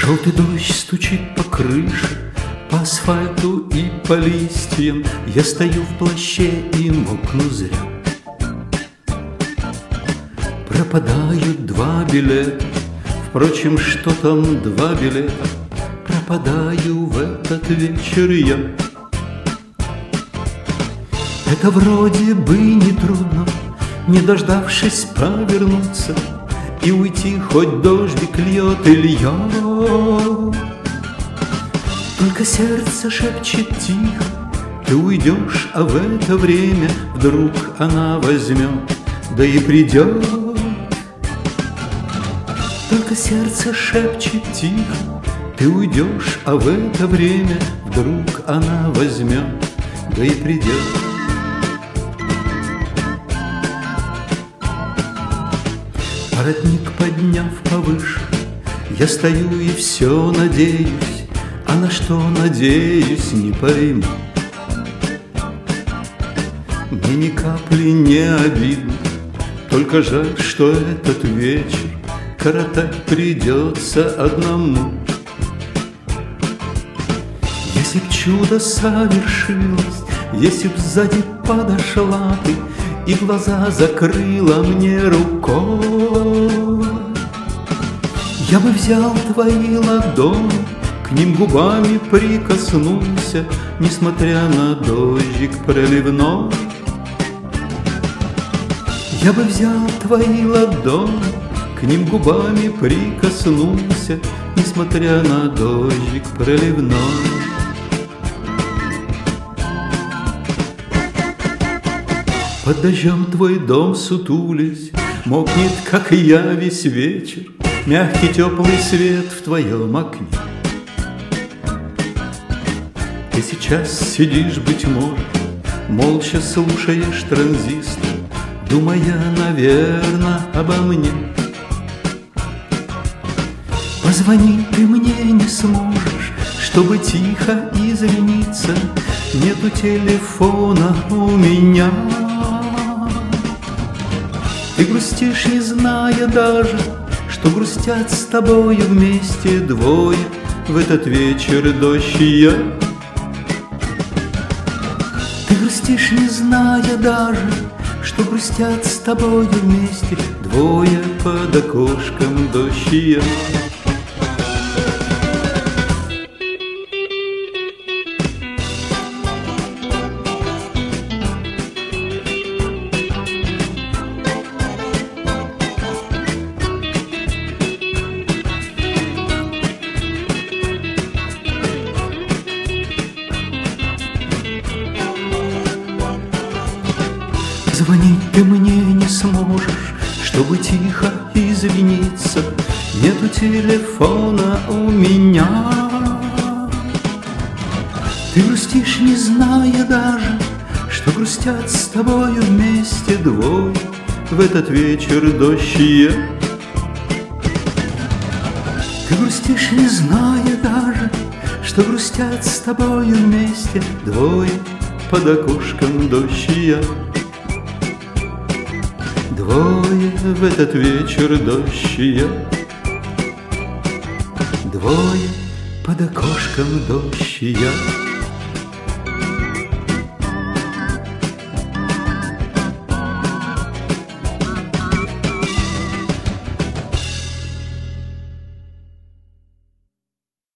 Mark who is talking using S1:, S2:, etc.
S1: Желтый дождь стучит по крыше, по асфальту и по листьям. Я стою в плаще и мокну зря. Пропадают 2 билета. Впрочем, что там 2 билета? Пропадаю в этот вечер я. Это вроде бы не трудно, не дождавшись повернуться и уйти, хоть дождик льет и льет. Только сердце шепчет тихо: ты уйдешь, а в это время вдруг она возьмет, да и придет. Только сердце шепчет тихо: ты уйдешь, а в это время вдруг она возьмет, да и придет. Воротник подняв повыше, я стою и все надеюсь, а на что надеюсь, не пойму. Мне ни капли не обидно, только жаль, что этот вечер коротать придется одному. Если б чудо совершилось, если б сзади подошла ты и глаза закрыла мне рукой, я бы взял твои ладони, к ним губами прикоснулся, несмотря на дождик проливной. Я бы взял твои ладони, к ним губами прикоснулся, несмотря на дождик проливной. Под дождем твой дом сутулясь мокнет, как и я, весь вечер. Мягкий теплый свет в твоем окне. Ты сейчас сидишь, быть может, молча слушаешь транзистор, думая, наверно, обо мне. Позвонить ты мне не сможешь, чтобы тихо извиниться. Нету телефона у меня. Ты грустишь, не зная даже, что грустят с тобою вместе 2 в этот вечер дождь и я. Ты грустишь, не зная даже, что грустят с тобою вместе 2 под окошком дождь и я. Звонить ты мне не сможешь, чтобы тихо извиниться. Нету телефона у меня. Ты грустишь, не зная даже, что грустят с тобою вместе 2 в этот вечер дождь и я. Ты грустишь, не зная даже, что грустят с тобою вместе 2 под окошком дождь и я. 2 в этот вечер дождь и я. 2 под окошком дождь и я.